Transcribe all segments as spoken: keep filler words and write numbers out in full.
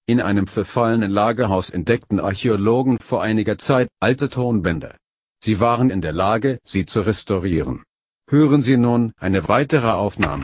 In einem verfallenen Lagerhaus entdeckten Archäologen vor einiger Zeit alte Tonbänder. Sie waren in der Lage, sie zu restaurieren. Hören Sie nun eine weitere Aufnahme.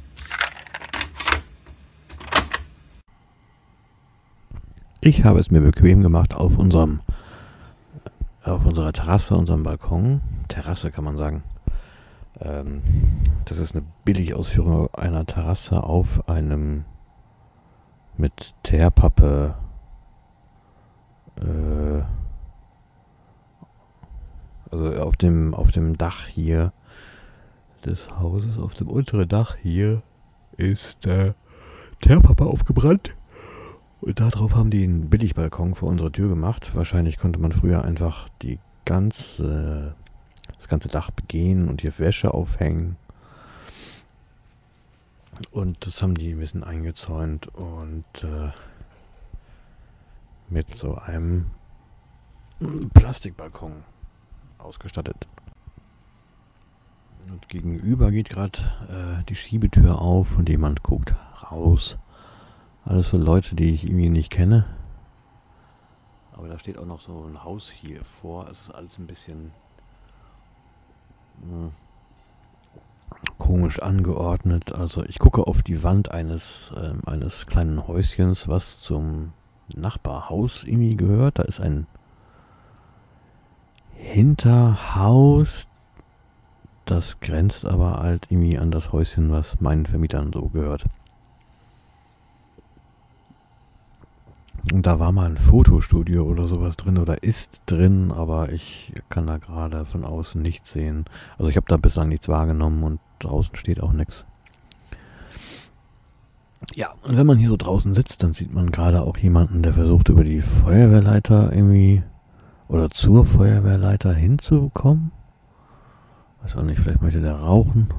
Ich habe es mir bequem gemacht auf unserem, auf unserer Terrasse, unserem Balkon. Terrasse kann man sagen. Ähm, das ist eine Billigausführung einer Terrasse auf einem mit Teerpappe äh, also auf dem auf dem Dach hier des Hauses, auf dem unteren Dach hier ist äh, Teerpappe aufgebrannt. Und darauf haben die einen Billigbalkon vor unsere Tür gemacht. Wahrscheinlich konnte man früher einfach die ganze, das ganze Dach begehen und hier Wäsche aufhängen. Und das haben die ein bisschen eingezäunt und äh, mit so einem Plastikbalkon ausgestattet. Und gegenüber geht gerade äh, die Schiebetür auf und jemand guckt raus. Alles so Leute, die ich irgendwie nicht kenne. Aber da steht auch noch so ein Haus hier vor. Es ist alles ein bisschen mh, komisch angeordnet. Also ich gucke auf die Wand eines, äh, eines kleinen Häuschens, was zum Nachbarhaus irgendwie gehört. Da ist ein Hinterhaus. Das grenzt aber halt irgendwie an das Häuschen, was meinen Vermietern so gehört. Und da war mal ein Fotostudio oder sowas drin oder ist drin, aber ich kann da gerade von außen nichts sehen. Also ich habe da bislang nichts wahrgenommen und draußen steht auch nichts. Ja, und wenn man hier so draußen sitzt, dann sieht man gerade auch jemanden, der versucht über die Feuerwehrleiter irgendwie oder zur Feuerwehrleiter hinzukommen. Weiß auch nicht, vielleicht möchte der rauchen.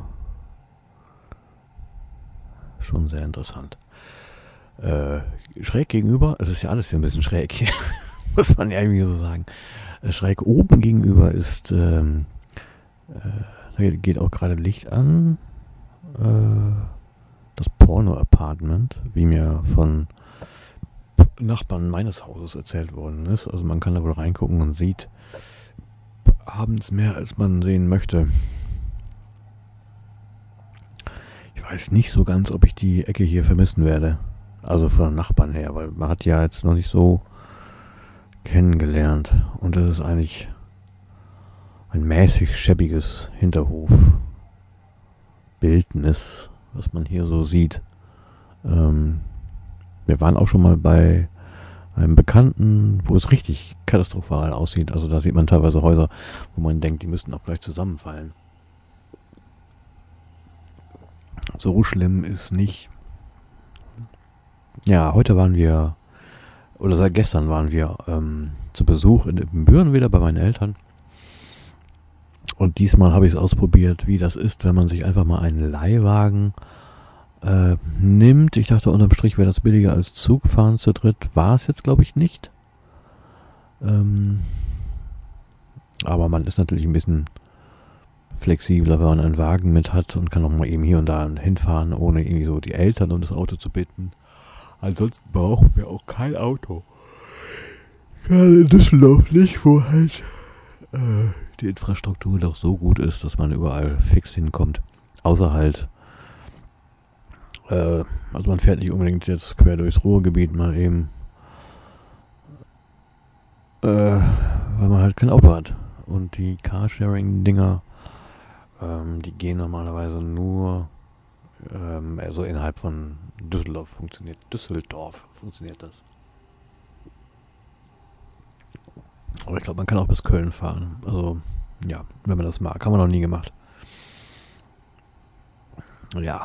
Schon sehr interessant. Äh, schräg gegenüber, es ist ja alles hier ein bisschen schräg hier, muss man ja irgendwie so sagen. Äh, schräg oben gegenüber ist, ähm, äh, da geht auch gerade Licht an, äh, das Porno-Apartment, wie mir von Nachbarn meines Hauses erzählt worden ist. Also man kann da wohl reingucken und sieht abends mehr, als man sehen möchte. Ich weiß nicht so ganz, ob ich die Ecke hier vermissen werde. Also von Nachbarn her, weil man hat ja jetzt noch nicht so kennengelernt. Und das ist eigentlich ein mäßig schäbiges Hinterhofbildnis, was man hier so sieht. Ähm, wir waren auch schon mal bei einem Bekannten, wo es richtig katastrophal aussieht. Also da sieht man teilweise Häuser, wo man denkt, die müssten auch gleich zusammenfallen. So schlimm ist nicht. Ja, heute waren wir, oder seit gestern waren wir ähm, zu Besuch in Ibbenbüren wieder bei meinen Eltern. Und diesmal habe ich es ausprobiert, wie das ist, wenn man sich einfach mal einen Leihwagen äh, nimmt. Ich dachte, unterm Strich wäre das billiger als Zugfahren zu dritt. War es jetzt, glaube ich, nicht. Ähm, aber man ist natürlich ein bisschen flexibler, wenn man einen Wagen mit hat und kann auch mal eben hier und da hinfahren, ohne irgendwie so die Eltern um das Auto zu bitten. Ansonsten brauchen wir auch kein Auto. Gerade in Düsseldorf nicht, wo halt äh, die Infrastruktur doch so gut ist, dass man überall fix hinkommt. Außer halt, äh, also man fährt nicht unbedingt jetzt quer durchs Ruhrgebiet mal eben, äh, weil man halt kein Auto hat. Und die Carsharing-Dinger, ähm, die gehen normalerweise nur ähm, also innerhalb von Düsseldorf funktioniert. Düsseldorf funktioniert das. Aber ich glaube, man kann auch bis Köln fahren. Also, ja, wenn man das mag. Haben wir noch nie gemacht. Ja.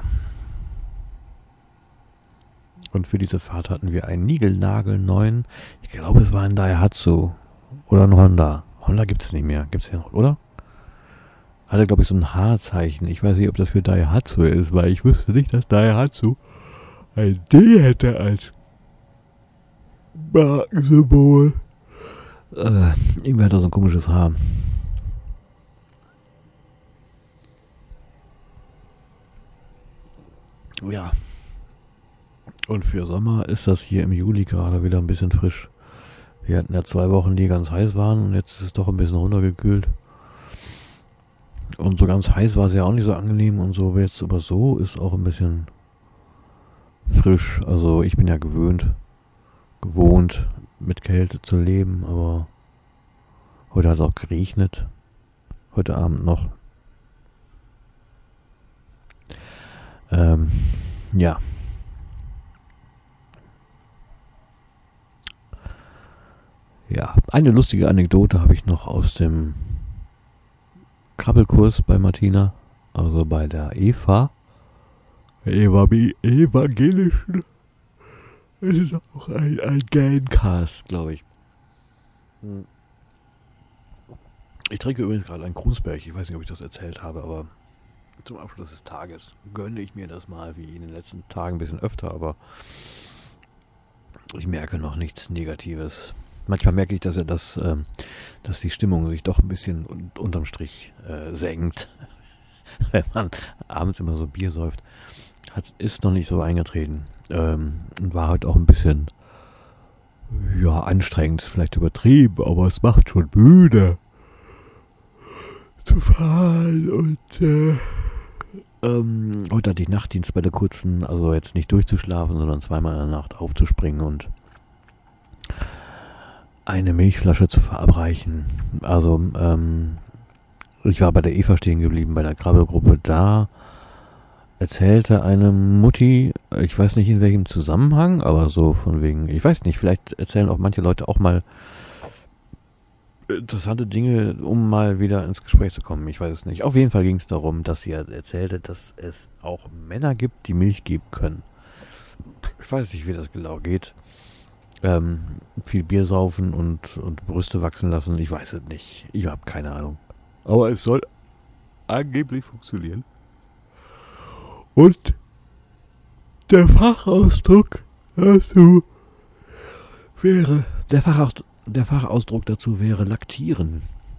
Und für diese Fahrt hatten wir einen niegelnagelneuen, ich glaube, es war ein Daihatsu oder ein Honda. Honda gibt es nicht mehr. Gibt es ja noch, oder? Hatte, glaube ich, so ein H-Zeichen. Ich weiß nicht, ob das für Daihatsu ist, weil ich wüsste nicht, dass Daihatsu ein D hätte als Markensymbol. Äh, irgendwie hat er so ein komisches Haar. Ja. Und für Sommer ist das hier im Juli gerade wieder ein bisschen frisch. Wir hatten ja zwei Wochen, die ganz heiß waren und jetzt ist es doch ein bisschen runtergekühlt. Und so ganz heiß war es ja auch nicht so angenehm und so jetzt, aber so ist auch ein bisschen frisch. Also ich bin ja gewöhnt, gewohnt mit Kälte zu leben, aber heute hat es auch geregnet. Heute Abend noch. Ähm, ja. Ja, eine lustige Anekdote habe ich noch aus dem Krabbelkurs bei Martina, also bei der Eva. Eva evangelischen. Es ist auch ein, ein Gamecast, glaube ich. Ich trinke übrigens gerade einen Krunsberg. Ich weiß nicht, ob ich das erzählt habe, aber zum Abschluss des Tages gönne ich mir das mal, wie in den letzten Tagen ein bisschen öfter, aber ich merke noch nichts Negatives. Manchmal merke ich, dass ja das, ähm, dass die Stimmung sich doch ein bisschen un- unterm Strich äh, senkt, wenn man abends immer so Bier säuft. Hat, ist noch nicht so eingetreten ähm, und war heute auch ein bisschen ja anstrengend, ist vielleicht übertrieben, aber es macht schon müde zu fahren und äh, ähm, heute hatte ich Nachtdienst bei der kurzen, also jetzt nicht durchzuschlafen, sondern zweimal in der Nacht aufzuspringen und eine Milchflasche zu verabreichen. Also, ähm, ich war bei der Eva stehen geblieben, bei der Krabbelgruppe. Da erzählte eine Mutti, ich weiß nicht in welchem Zusammenhang, aber so von wegen, ich weiß nicht, vielleicht erzählen auch manche Leute auch mal interessante Dinge, um mal wieder ins Gespräch zu kommen. Ich weiß es nicht. Auf jeden Fall ging es darum, dass sie erzählte, dass es auch Männer gibt, die Milch geben können. Ich weiß nicht, wie das genau geht. Ähm, viel Bier saufen und, und Brüste wachsen lassen. Ich weiß es nicht. Ich habe keine Ahnung. Aber es soll angeblich funktionieren. Und der Fachausdruck dazu wäre, der, Fachausdruck, der Fachausdruck dazu wäre laktieren.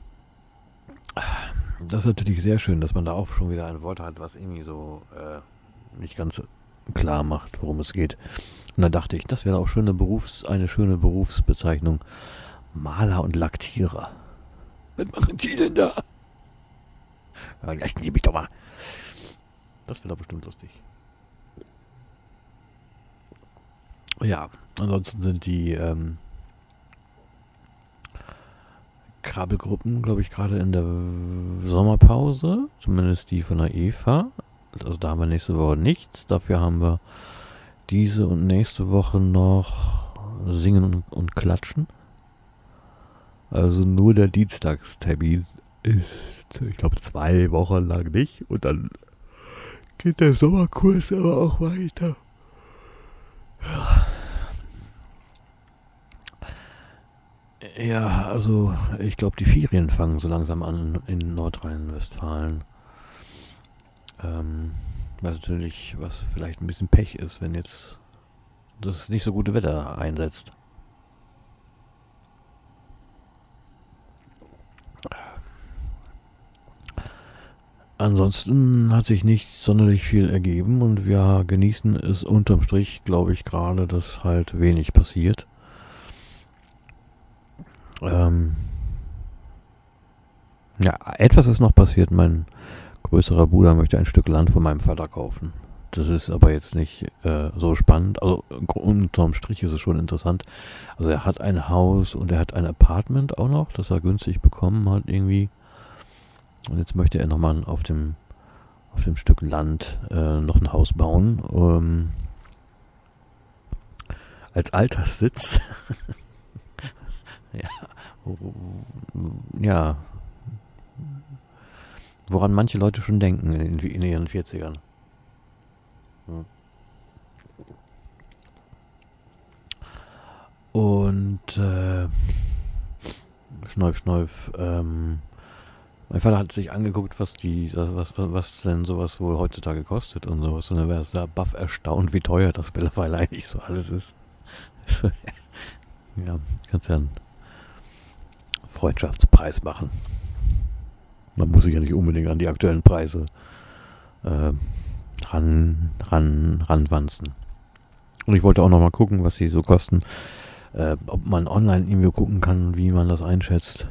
Das ist natürlich sehr schön, dass man da auch schon wieder ein Wort hat, was irgendwie so äh, nicht ganz klar macht, worum es geht. Und dann dachte ich, das wäre auch schöne Berufs-, eine schöne Berufsbezeichnung. Maler und Laktierer. Was machen die denn da? Ja, lassen Sie mich doch mal. Das wäre doch bestimmt lustig. Ja, ansonsten sind die ähm, Krabbelgruppen, glaube ich, gerade in der Sommerpause. Zumindest die von der Eva. Also da haben wir nächste Woche nichts. Dafür haben wir diese und nächste Woche noch Singen und, und Klatschen. Also nur der Dienstagstermin ist, ich glaube, zwei Wochen lang nicht. Und dann geht der Sommerkurs aber auch weiter. Ja, also ich glaube, die Ferien fangen so langsam an in Nordrhein-Westfalen. Ähm, was natürlich, was vielleicht ein bisschen Pech ist, wenn jetzt das nicht so gute Wetter einsetzt. Ansonsten hat sich nicht sonderlich viel ergeben und wir genießen es unterm Strich, glaube ich, gerade, dass halt wenig passiert. Ähm, ja, etwas ist noch passiert. Mein größerer Bruder möchte ein Stück Land von meinem Vater kaufen. Das ist aber jetzt nicht äh, so spannend. Also unterm Strich ist es schon interessant. Also er hat ein Haus und er hat ein Apartment auch noch, das er günstig bekommen hat irgendwie. Und jetzt möchte er nochmal auf dem auf dem Stück Land äh, noch ein Haus bauen. Ähm, als Alterssitz. ja, ja. Woran manche Leute schon denken in, in ihren vierzigern. Hm. Und äh, Schneuf, Schneuf, ähm, mein Vater hat sich angeguckt, was die, was, was, was denn sowas wohl heutzutage kostet und sowas. Und dann wäre es da baff erstaunt, wie teuer das mittlerweile eigentlich so alles ist. Ja, kannst ja einen Freundschaftspreis machen. Man muss sich ja nicht unbedingt an die aktuellen Preise äh, ran, ran, ranwanzen. Und ich wollte auch nochmal gucken, was die so kosten. Äh, ob man online irgendwie gucken kann, wie man das einschätzt.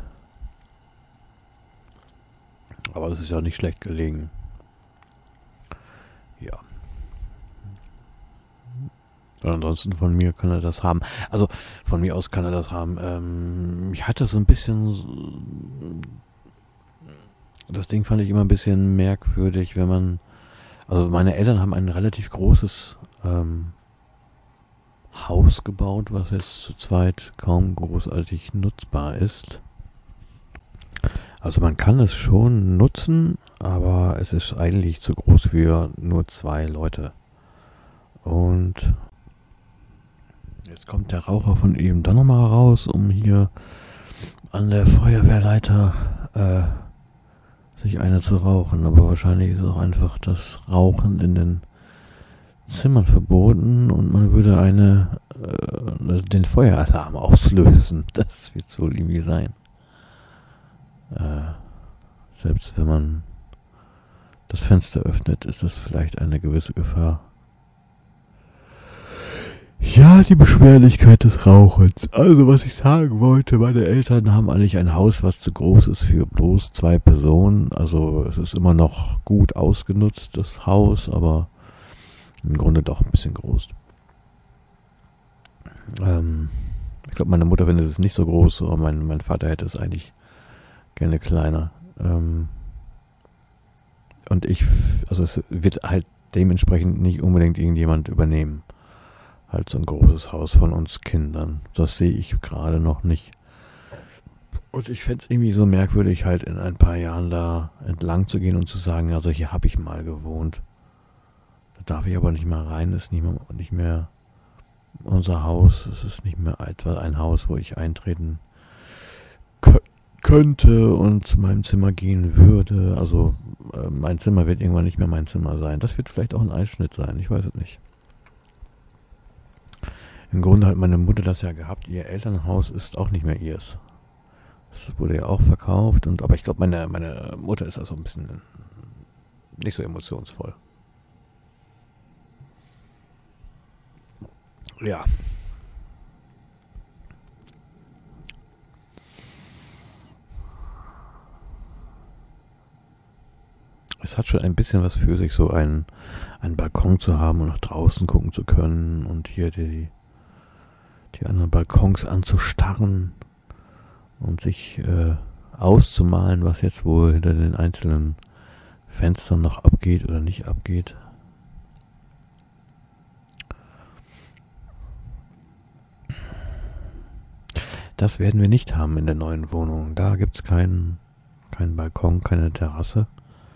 Aber das ist ja nicht schlecht gelegen. Ja. Und ansonsten von mir kann er das haben. Also von mir aus kann er das haben. Ähm, ich hatte so ein bisschen... Das Ding fand ich immer ein bisschen merkwürdig, wenn man... Also meine Eltern haben ein relativ großes ähm, Haus gebaut, was jetzt zu zweit kaum großartig nutzbar ist. Also man kann es schon nutzen, aber es ist eigentlich zu groß für nur zwei Leute. Und jetzt kommt der Raucher von eben dann nochmal raus, um hier an der Feuerwehrleiter äh, sich eine zu rauchen. Aber wahrscheinlich ist auch einfach das Rauchen in den Zimmern verboten und man würde eine äh, den Feueralarm auslösen. Das wird wohl irgendwie sein. Äh, selbst wenn man das Fenster öffnet, ist das vielleicht eine gewisse Gefahr. Ja, die Beschwerlichkeit des Rauchens. Also, was ich sagen wollte, meine Eltern haben eigentlich ein Haus, was zu groß ist für bloß zwei Personen. Also, es ist immer noch gut ausgenutzt, das Haus, aber im Grunde doch ein bisschen groß. Ähm, ich glaube, meine Mutter findet es nicht so groß, aber mein, mein Vater hätte es eigentlich gerne kleiner. Ähm, und ich, also es wird halt dementsprechend nicht unbedingt irgendjemand übernehmen. Halt so ein großes Haus von uns Kindern. Das sehe ich gerade noch nicht. Und ich fände es irgendwie so merkwürdig, halt in ein paar Jahren da entlang zu gehen und zu sagen, also hier habe ich mal gewohnt. Da darf ich aber nicht mehr rein, ist nicht mehr, nicht mehr unser Haus. Es ist nicht mehr etwa ein Haus, wo ich eintreten k- könnte und zu meinem Zimmer gehen würde. Also äh, mein Zimmer wird irgendwann nicht mehr mein Zimmer sein. Das wird vielleicht auch ein Einschnitt sein, ich weiß es nicht. Im Grunde hat meine Mutter das ja gehabt. Ihr Elternhaus ist auch nicht mehr ihrs. Das wurde ja auch verkauft. Und, aber ich glaube, meine, meine Mutter ist also ein bisschen nicht so emotionsvoll. Ja. Es hat schon ein bisschen was für sich, so einen, einen Balkon zu haben und nach draußen gucken zu können und hier die, die anderen Balkons anzustarren und sich äh, auszumalen, was jetzt wohl hinter den einzelnen Fenstern noch abgeht oder nicht abgeht. Das werden wir nicht haben in der neuen Wohnung. Da gibt es keinen, keinen Balkon, keine Terrasse.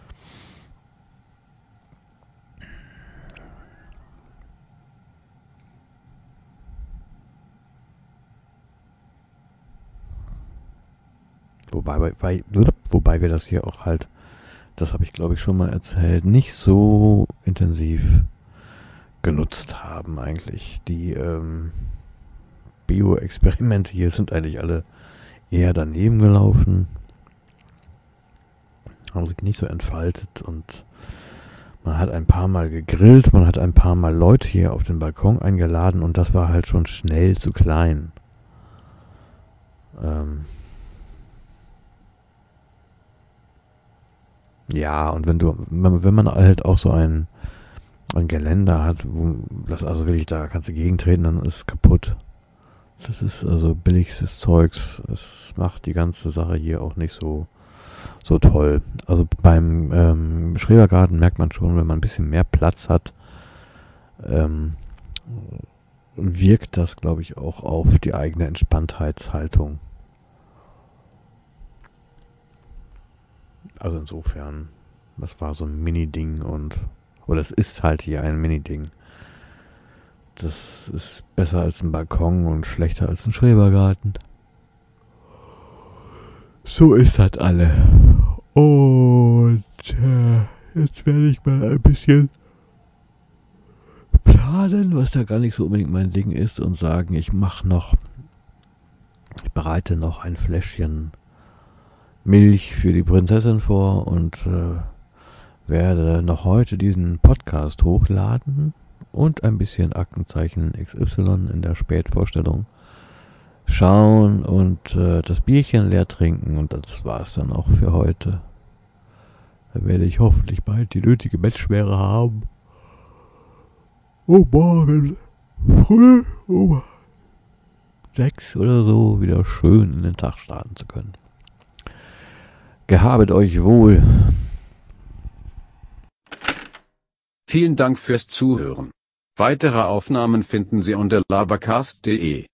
Wobei, bei, wobei wir das hier auch halt, das habe ich glaube ich schon mal erzählt, nicht so intensiv genutzt haben eigentlich. Die ähm, Bio-Experimente hier sind eigentlich alle eher daneben gelaufen, haben sich nicht so entfaltet und man hat ein paar Mal gegrillt, man hat ein paar Mal Leute hier auf den Balkon eingeladen und das war halt schon schnell zu klein. Ähm, Ja, und wenn du, wenn man halt auch so ein, ein Geländer hat, wo das also wirklich, da kannst du gegentreten, dann ist es kaputt. Das ist also billigstes Zeugs. Es macht die ganze Sache hier auch nicht so, so toll. Also beim ähm, Schrebergarten merkt man schon, wenn man ein bisschen mehr Platz hat, ähm, wirkt das, glaube ich, auch auf die eigene Entspanntheitshaltung. Also insofern, das war so ein Mini-Ding und, oder es ist halt hier ein Mini-Ding. Das ist besser als ein Balkon und schlechter als ein Schrebergarten. So ist das alle. Und äh, jetzt werde ich mal ein bisschen planen, was da gar nicht so unbedingt mein Ding ist und sagen, ich mache noch, ich bereite noch ein Fläschchen Milch für die Prinzessin vor und äh, werde noch heute diesen Podcast hochladen und ein bisschen Aktenzeichen X Y in der Spätvorstellung schauen und äh, das Bierchen leer trinken und das war's dann auch für heute. Da werde ich hoffentlich bald die nötige Bettschwere haben, um morgen früh um sechs oder so wieder schön in den Tag starten zu können. Gehabet euch wohl. Vielen Dank fürs Zuhören. Weitere Aufnahmen finden Sie unter labercast punkt de.